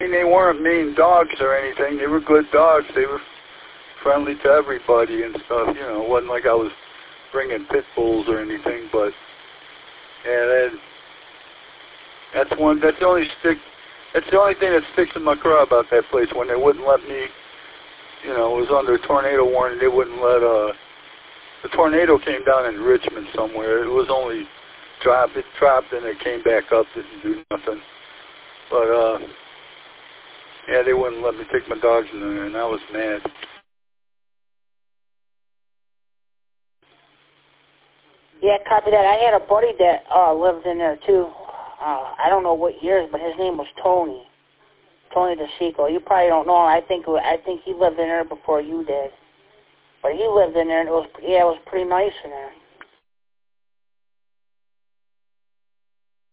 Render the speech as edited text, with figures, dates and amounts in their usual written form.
mean, they weren't mean dogs or anything. They were good dogs. They were friendly to everybody and stuff. You know, it wasn't like I was bringing pit bulls or anything. But yeah, that's the only thing that sticks in my craw about that place. When they wouldn't let me, you know, it was under a tornado warning. They wouldn't let the tornado came down in Richmond somewhere. It was only dropped. It dropped and it came back up. Didn't do nothing. But yeah, they wouldn't let me take my dogs in there, and I was mad. Yeah, copy that. I had a buddy that lived in there too. I don't know what years, but his name was Tony DeSico. You probably don't know him. I think he lived in there before you did. But he lived in there, and it was pretty nice in there.